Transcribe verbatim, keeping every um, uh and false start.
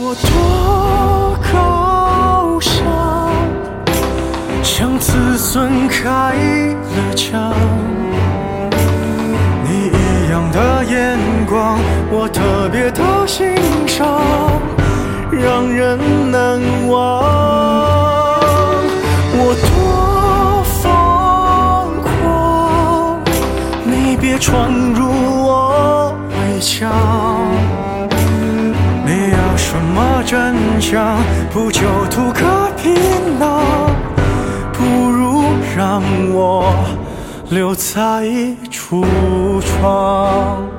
我多高尚，像子孙开了枪。你一样的眼光，我特别的欣赏，让人难忘。我多疯狂，你别闯入我围墙。你要什么真相？不就图个皮囊？不如让我留在橱窗。